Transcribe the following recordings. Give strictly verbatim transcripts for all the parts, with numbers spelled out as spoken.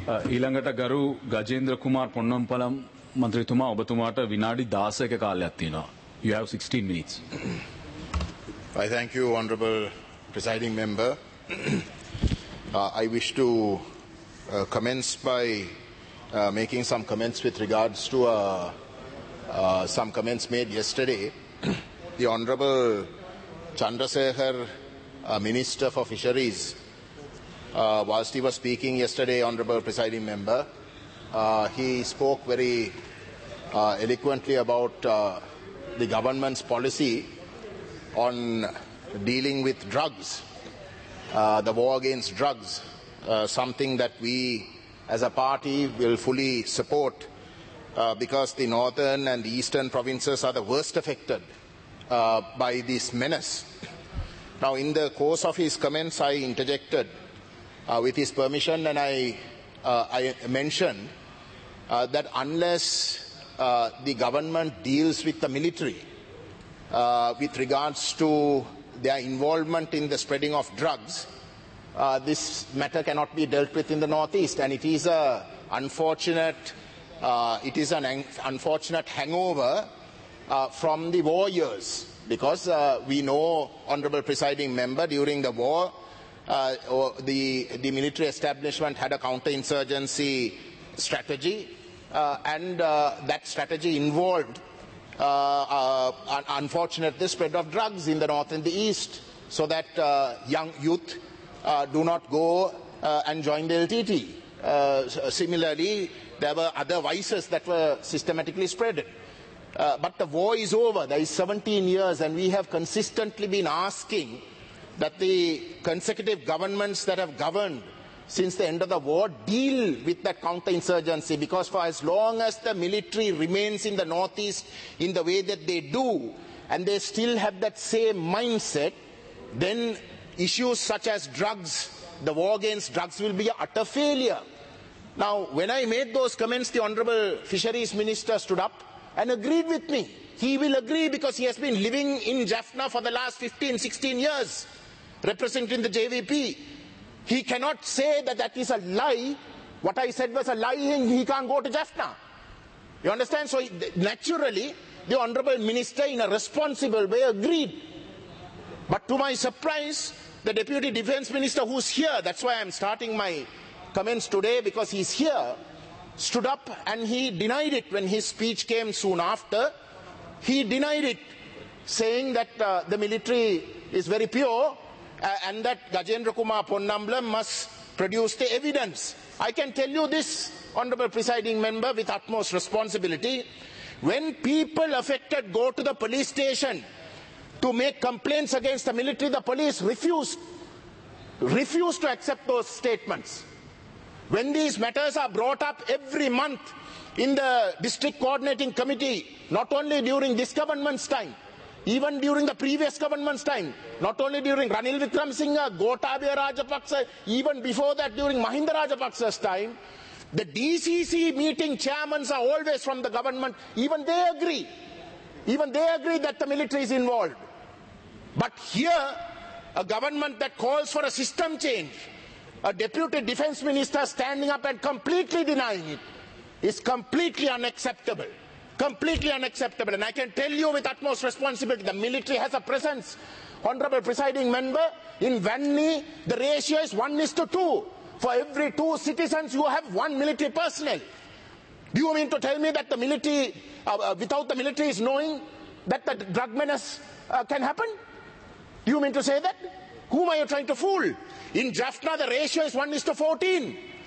ඊළඟට ගරු ගජේන්ද්‍ර කුමාර් පොන්නම්පලම් මන්ත්‍රීතුමා ඔබතුමාට විනාඩි දාසයක කාලයක් තියෙනවා. You have sixteen minutes. I thank you, Honourable Presiding Member. uh, I wish to uh, commence by uh, making some comments with regards to uh, uh, some comments made yesterday. The Honourable Chandrasekhar, uh, Minister for Fisheries, Uh, whilst he was speaking yesterday, Honourable Presiding Member, uh, he spoke very uh, eloquently about uh, the government's policy on dealing with drugs, uh, the war against drugs, uh, something that we as a party will fully support uh, because the northern and the eastern provinces are the worst affected uh, by this menace. Now, in the course of his comments, I interjected Uh, with his permission, and I, uh, I mentioned uh, that unless uh, the government deals with the military uh, with regards to their involvement in the spreading of drugs, uh, this matter cannot be dealt with in the northeast, and it is a unfortunate, uh, it is an unfortunate hangover uh, from the war years, because uh, we know, Honourable Presiding Member, during the war, Uh, or the, the military establishment had a counterinsurgency strategy, uh, and uh, that strategy involved, uh, uh, unfortunately, the spread of drugs in the north and the east, so that uh, young youth uh, do not go uh, and join the L T T. Uh, similarly, there were other vices that were systematically spread. Uh, but the war is over. There is seventeen years, and we have consistently been asking that the consecutive governments that have governed since the end of the war deal with that counterinsurgency, because for as long as the military remains in the northeast in the way that they do, and they still have that same mindset, then issues such as drugs, the war against drugs, will be an utter failure. Now, when I made those comments, the Honourable Fisheries Minister stood up and agreed with me. He will agree because he has been living in Jaffna for the last fifteen, sixteen years. Representing the J V P. He cannot say that that is a lie. What I said was a lie, and he can't go to Jaffna. You understand? So naturally, the Honourable Minister, in a responsible way, agreed. But to my surprise, the Deputy Defence Minister, who's here, that's why I'm starting my comments today, because he's here, stood up and he denied it when his speech came soon after. He denied it, saying that uh, the military is very pure, Uh, and that Gajendra Kumar Ponnambalam must produce the evidence. I can tell you this, Honourable Presiding Member, with utmost responsibility. When people affected go to the police station to make complaints against the military, the police refused, refused to accept those statements. When these matters are brought up every month in the District Coordinating Committee, not only during this government's time, even during the previous government's time, not only during Ranil Wickremesinghe, Gotabaya Rajapaksa, even before that during Mahinda Rajapaksa's time, the D C C meeting chairmen are always from the government. Even they agree. Even they agree that the military is involved. But here, a government that calls for a system change, a Deputy Defence Minister standing up and completely denying it, is completely unacceptable. Completely unacceptable. And I can tell you with utmost responsibility, the military has a presence. Honourable Presiding Member, in Vanni, the ratio is one is to two. For every two citizens, you have one military personnel. Do you mean to tell me that the military, uh, uh, without the military is knowing that the drug menace uh, can happen? Do you mean to say that? Whom are you trying to fool? In Jaffna, the ratio is one is to fourteen.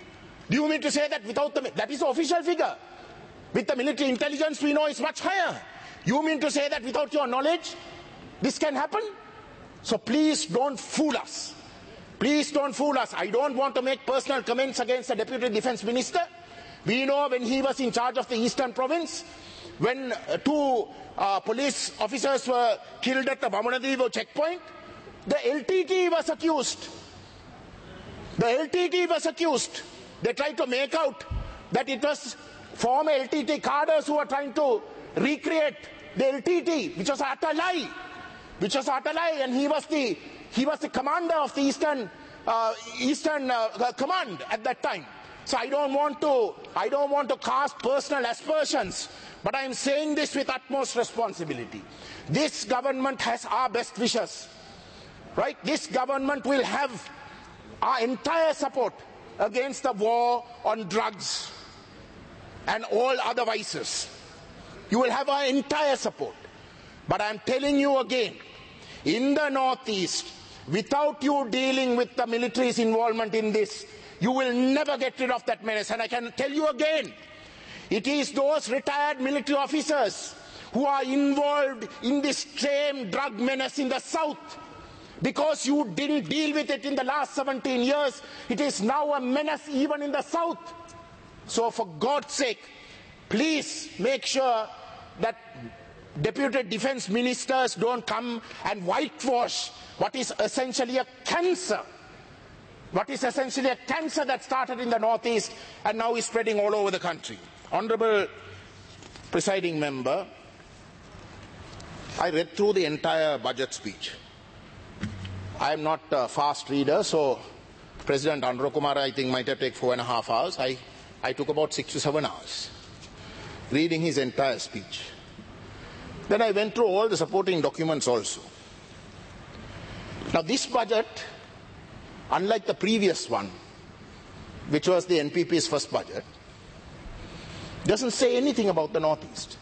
Do you mean to say that without the, that is the official figure? With the military intelligence, we know it's much higher. You mean to say that without your knowledge, this can happen? So please don't fool us. Please don't fool us. I don't want to make personal comments against the Deputy Defence Minister. We know when he was in charge of the Eastern Province, when uh, two uh, police officers were killed at the Vamanadivo checkpoint, the L T T was accused. The L T T was accused. They tried to make out that it was former L T T cadres who were trying to recreate the L T T, which was utter lie, which was utter lie, and he was the he was the commander of the Eastern uh, Eastern uh, Command at that time. So I don't want to, I don't want to cast personal aspersions, but I am saying this with utmost responsibility. This government has our best wishes, right? This government will have our entire support against the war on drugs and all other vices. You will have our entire support. But I am telling you again, in the Northeast, without you dealing with the military's involvement in this, you will never get rid of that menace. And I can tell you again, it is those retired military officers who are involved in this same drug menace in the South. Because you didn't deal with it in the last seventeen years, it is now a menace even in the South. So for God's sake, please make sure that deputy defense ministers don't come and whitewash what is essentially a cancer. What is essentially a cancer that started in the Northeast and now is spreading all over the country. Honorable presiding member, I read through the entire budget speech. I am not a fast reader, so President Andhra Kumar, I think, might have taken four and a half hours. I, I took about six to seven hours reading his entire speech. Then I went through all the supporting documents also. Now this budget, unlike the previous one, which was the N P P's first budget, doesn't say anything about the Northeast.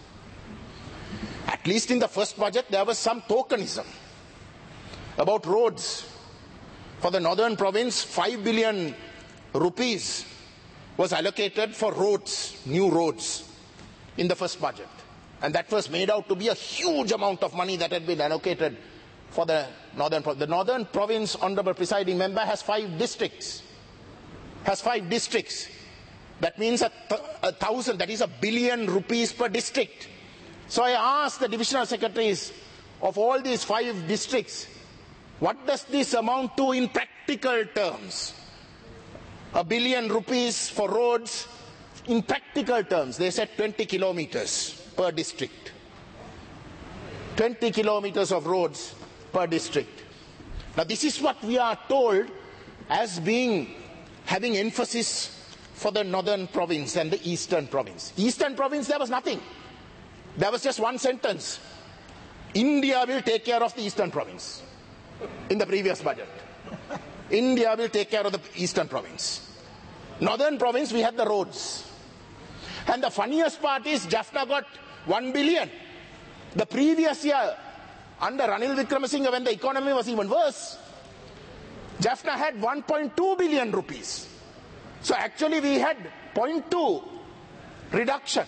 At least in the first budget, there was some tokenism about roads. For the northern province, five billion rupees was allocated for roads, new roads, in the first budget. And that was made out to be a huge amount of money that had been allocated for the northern province. The northern province, honorable presiding member, has five districts. Has five districts. That means a, th a thousand, that is a billion rupees per district. So I asked the divisional secretaries of all these five districts, what does this amount to in practical terms? A billion rupees for roads, in practical terms, they said twenty kilometers per district. twenty kilometers of roads per district. Now this is what we are told as being, having emphasis for the northern province and the eastern province. Eastern province, there was nothing. There was just one sentence. India will take care of the eastern province. In the previous budget. India will take care of the eastern province. Northern province, we had the roads. And the funniest part is Jaffna got one billion. The previous year, under Ranil Wickremesinghe, when the economy was even worse, Jaffna had one point two billion rupees. So actually we had zero point two reduction.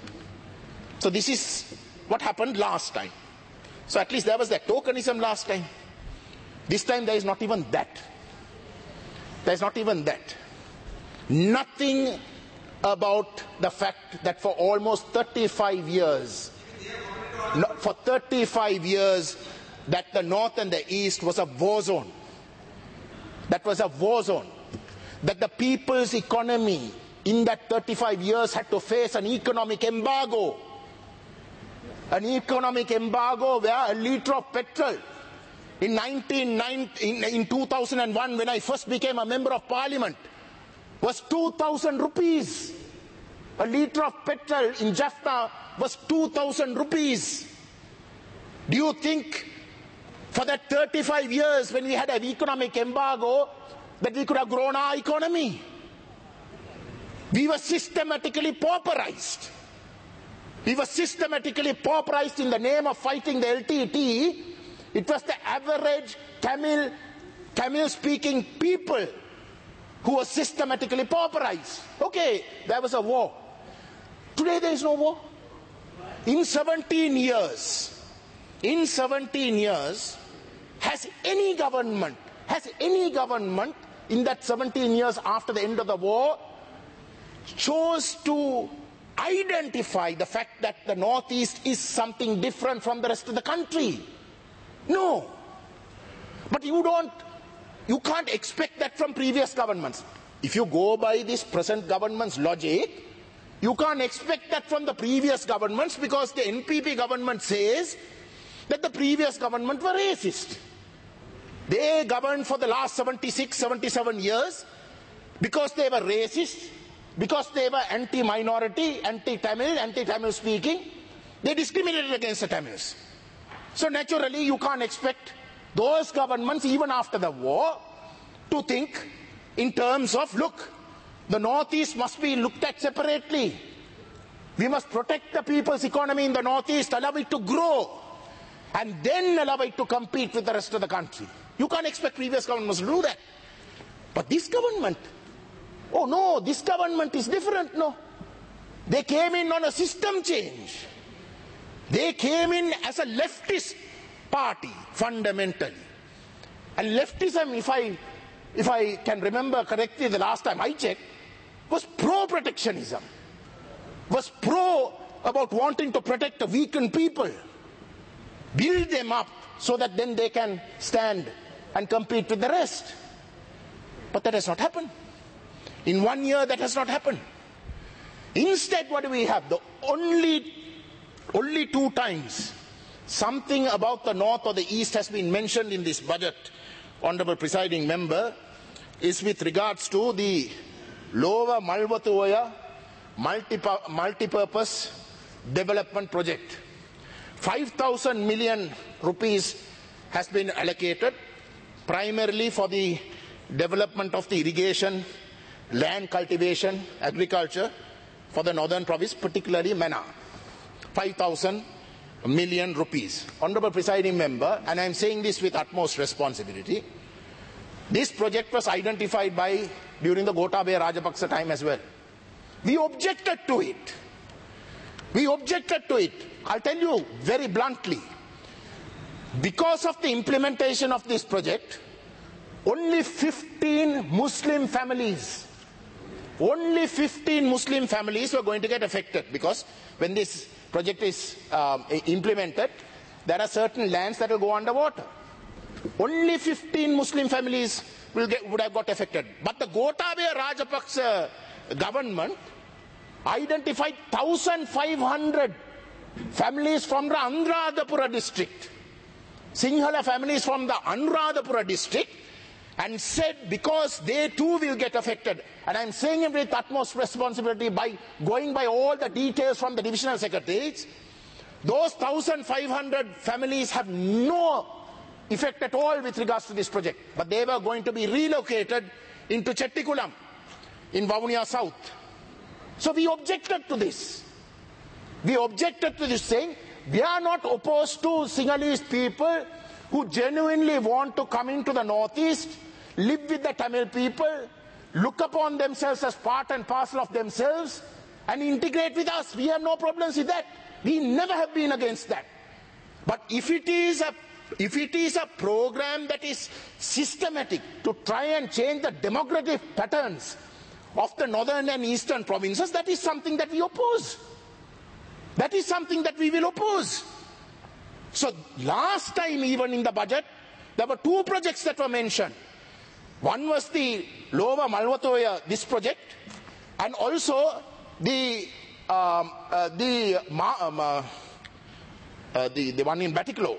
So this is what happened last time. So at least there was that tokenism last time. This time there is not even that. There is not even that. Nothing about the fact that for almost thirty-five years, no, for thirty-five years, that the north and the east was a war zone. That was a war zone. That the people's economy in that thirty-five years had to face an economic embargo. An economic embargo where a litre of petrol in, nineteen ninety, in, in two thousand one, when I first became a member of parliament, was two thousand rupees. A litre of petrol in Jaffna was two thousand rupees. Do you think for that thirty-five years when we had an economic embargo that we could have grown our economy? We were systematically pauperized. We were systematically pauperized in the name of fighting the L T T. It was the average Tamil, Tamil-speaking people who were systematically pauperized. Okay, there was a war. Today there is no war. In seventeen years, in seventeen years, has any government, has any government in that seventeen years after the end of the war chose to identify the fact that the Northeast is something different from the rest of the country? No. But you don't, you can't expect that from previous governments. If you go by this present government's logic, you can't expect that from the previous governments, because the N P P government says that the previous government were racist. They governed for the last seventy-six, seventy-seven years because they were racist. because they were anti-minority, anti-Tamil, anti-Tamil speaking, they discriminated against the Tamils. So naturally, you can't expect those governments, even after the war, to think in terms of, look, the Northeast must be looked at separately. We must protect the people's economy in the Northeast, allow it to grow, and then allow it to compete with the rest of the country. You can't expect previous governments to do that. But this government, oh no, this government is different, no. They came in on a system change. They came in as a leftist party, fundamentally. And leftism, if I, if I can remember correctly, the last time I checked, was pro-protectionism. Was pro about wanting to protect the weakened people. Build them up so that then they can stand and compete with the rest. But that has not happened. In one year, that has not happened. Instead, what do we have? The only, only two times something about the North or the East has been mentioned in this budget, Honourable Presiding Member, is with regards to the Lower Malwatuoya multi-purpose development project. five thousand million rupees has been allocated primarily for the development of the irrigation, land cultivation, agriculture for the northern province, particularly Mana. five thousand million rupees. Honourable Presiding Member, and I am saying this with utmost responsibility, this project was identified by, during the Gotabaya Rajapaksa time as well. We objected to it. We objected to it. I'll tell you very bluntly. Because of the implementation of this project, only fifteen Muslim families, only fifteen Muslim families were going to get affected, because when this project is um, implemented, there are certain lands that will go underwater. Only fifteen Muslim families will get, would have got affected. But the Gotabaya Rajapaksa government identified one thousand five hundred families from the Anuradhapura district, Sinhala families from the Anuradhapura district, and said because they too will get affected. And I'm saying it with utmost responsibility by going by all the details from the divisional secretaries. Those one thousand five hundred families have no effect at all with regards to this project, but they were going to be relocated into Chettikulam in Vavuniya South. So we objected to this. We objected to this, saying we are not opposed to Sinhalese people who genuinely want to come into the Northeast, live with the Tamil people, look upon themselves as part and parcel of themselves, and integrate with us. We have no problems with that. We never have been against that. But if it is a If it is a program that is systematic to try and change the demographic patterns of the northern and eastern provinces, that is something that we oppose. That is something that we will oppose. So last time, even in the budget, there were two projects that were mentioned. One was the Lower Malwatuoya, this project, and also the um, uh, the, um, uh, uh, the the one in Batticaloa,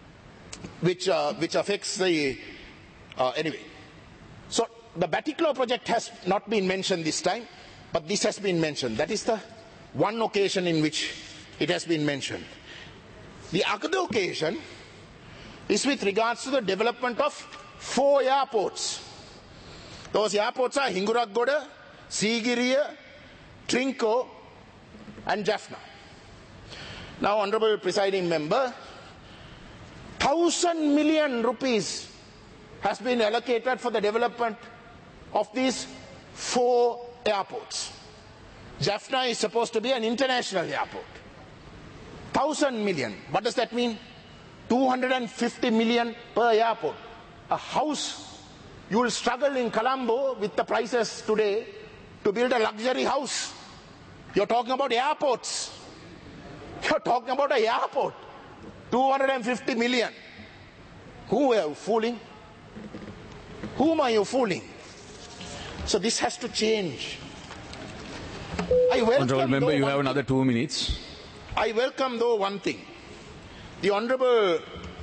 which uh, which affects the uh, anyway. So the Batticaloa project has not been mentioned this time, but this has been mentioned. That is the one occasion in which it has been mentioned. The other occasion is with regards to the development of four airports. Those airports are Hinguraggoda, Sigiriya, Trinco, and Jaffna. Now, Honourable Presiding Member, thousand million rupees has been allocated for the development of these four airports. Jaffna is supposed to be an international airport. Thousand million. What does that mean? two hundred fifty million per airport. A house, you will struggle in Colombo with the prices today to build a luxury house. You're talking about airports. You're talking about an airport. two hundred fifty million. Who are you fooling? Whom are you fooling? So this has to change. I welcome Honourable Member, you have thing. another two minutes. I welcome though one thing. The Honourable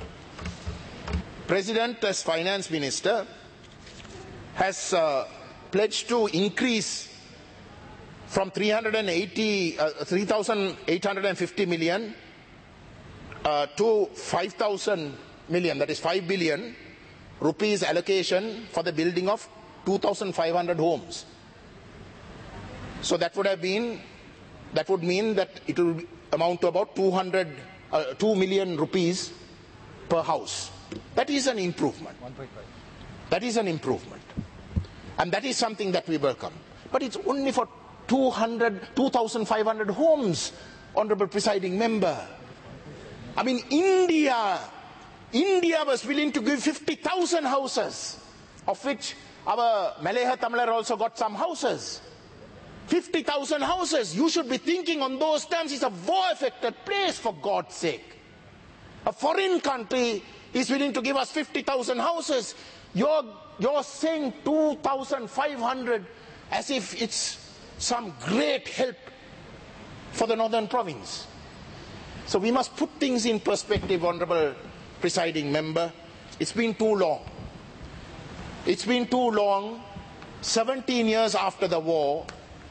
President as Finance Minister has uh, pledged to increase from three hundred eighty, uh, three thousand eight hundred fifty million uh, to five thousand million, that is five billion rupees allocation for the building of two thousand five hundred homes. So that would have been, that would mean that it will amount to about two hundred, uh, two million rupees per house. That is an improvement. That is an improvement. And that is something that we welcome. But it's only for two hundred, two thousand five hundred homes, Honorable Presiding Member. I mean, India, India was willing to give fifty thousand houses, of which our Malayalam Tamilar also got some houses. fifty thousand houses. You should be thinking on those terms. It's a war-affected place, for God's sake. A foreign country is willing to give us fifty thousand houses. You're, you're saying two thousand five hundred as if it's some great help for the northern province. So we must put things in perspective, Honorable Presiding Member. It's been too long. It's been too long, seventeen years after the war,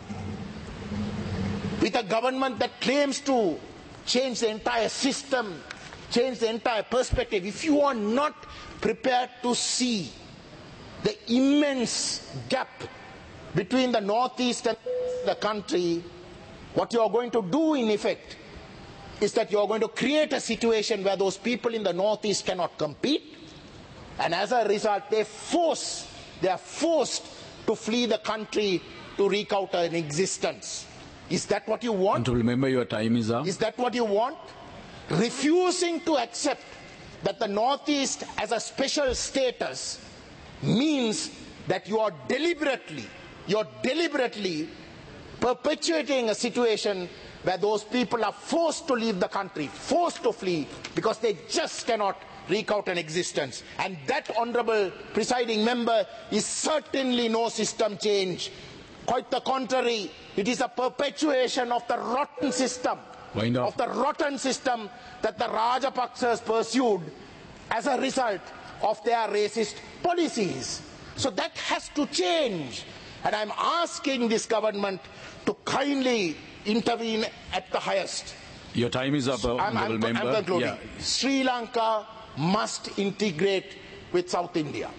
with a government that claims to change the entire system, change the entire perspective. If you are not prepared to see the immense gap between the northeast and the country, what you are going to do in effect is that you are going to create a situation where those people in the northeast cannot compete, and as a result they force, they are forced to flee the country to wreak out an existence. Is that what you want? And to remember your time is up. Is that what you want? Refusing to accept that the Northeast as a special status means that you are deliberately, you're deliberately perpetuating a situation where those people are forced to leave the country, forced to flee, because they just cannot wreak out an existence. And that, Honorable Presiding Member, is certainly no system change. Quite the contrary, it is a perpetuation of the rotten system, of the rotten system that the Rajapaksas pursued as a result of their racist policies. So that has to change. And I'm asking this government to kindly intervene at the highest. Your time is up, Honorable I'm, I'm, Member. I'm concluding. Yeah. Sri Lanka must integrate with South India.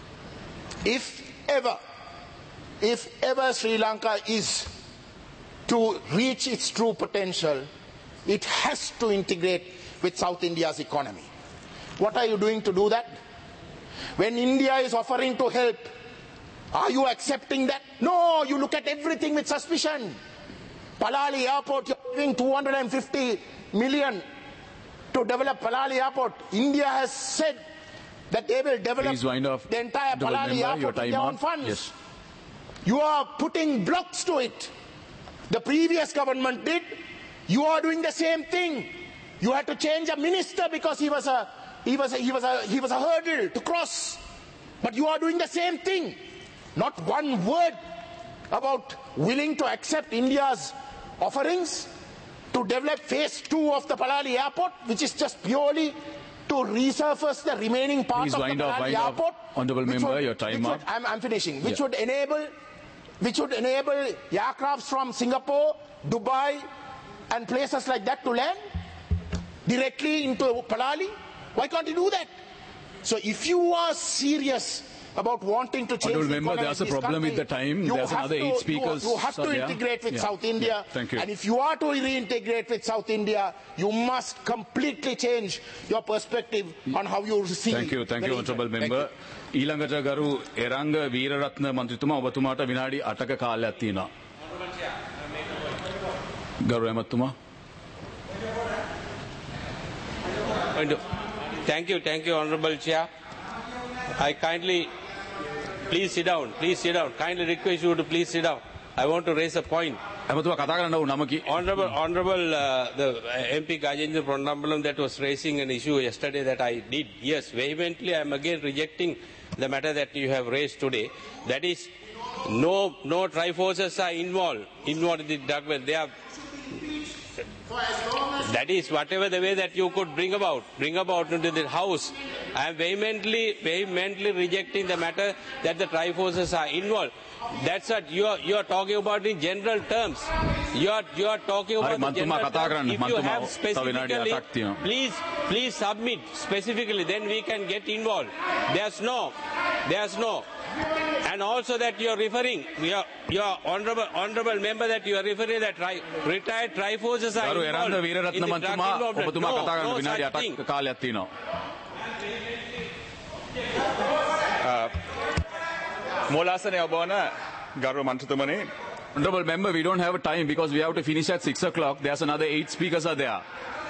If ever, if ever Sri Lanka is to reach its true potential, it has to integrate with South India's economy. What are you doing to do that? When India is offering to help, are you accepting that? No, you look at everything with suspicion. Palali Airport, you're giving two hundred fifty million to develop Palali Airport. India has said that they will develop the entire Palali Airport with their own funds. Yes. You are putting blocks to it. The previous government did. You are doing the same thing. You had to change a minister because he was a he was a, he was a he was a hurdle to cross. But you are doing the same thing. Not one word about willing to accept India's offerings to develop phase two of the Palali Airport, which is just purely to resurface the remaining part Please of the wind up, Palali wind up. Airport. Honourable Member, would, your time which up. Would, I'm, I'm finishing. Which Yeah. would enable, which would enable aircrafts from Singapore, Dubai, and places like that to land directly into Palali. Why can't you do that? So if you are serious about wanting to change Honourable the Member, economy there's a of this problem with country, the time. you There's have another to- eight you- speakers. You, have to So, yeah. integrate with Yeah. South India. Yeah. Thank you. And if you are to reintegrate with South India, you must completely change your perspective on how you see Thank you, thank the you, region. Honourable Thank Member. you. ඊළඟට ගරු එරංග වීරරත්න මන්ත්‍රීතුමා ඔබතුමාට විනාඩි අටක කාලයක් තියෙනවා. ගරු ඇමතුමා. Thank you, thank you, Honorable Chair. I kindly, please sit down, please sit down. Kindly request you to please sit down. I want to raise a point. ඇමතුමා කතා කරන්න ඕන නම කි. Honorable, Honorable, uh, the M P Gajendra Ponnambalam that was raising an issue yesterday that I did. Yes, vehemently I am again rejecting the matter that you have raised today. That is, no, no Triforces are involved, involved in the drug well. They are. That is whatever the way that you could bring about, bring about into the House. I am vehemently, vehemently rejecting the matter that the Triforces are involved. That's what you are, you are talking about in general terms. You are, you are talking about the general terms. If you have specifically, please, please submit specifically, then we can get involved. There's no, there's no. And also that you are referring, your, your honorable, honorable member that you are referring that tri, retired Triforces are involved in the drug involvement. No, no such thing. Molasane Obona, Garo Mantutumani. Honorable member, we don't have time because we have to finish at six o'clock. There's another eight speakers are there.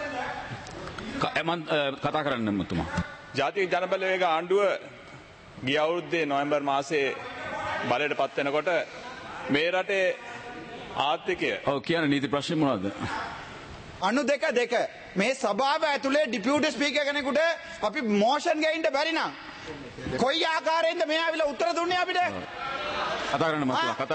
කතා කරන්න මුතුමා. ජාතික ජනබලවේග ආණ්ඩුව ගිය අවුරුද්දේ නොවැම්බර් මාසයේ බලයට පත් වෙනකොට මේ රටේ ආර්ථිකය ඔව් කියන නීති ප්‍රශ්නේ මොනවද? අනු දෙක දෙක මේ සභාව ඇතුලේ ඩිපියුටි ස්පීකර් කෙනෙකුට අපි මොෂන් ගේන්න බැරි නම් කොයි ආකාරයෙන්ද මේ ආවිලා උත්තර දුන්නේ අපිට? කතා කරන්න මුතුමා.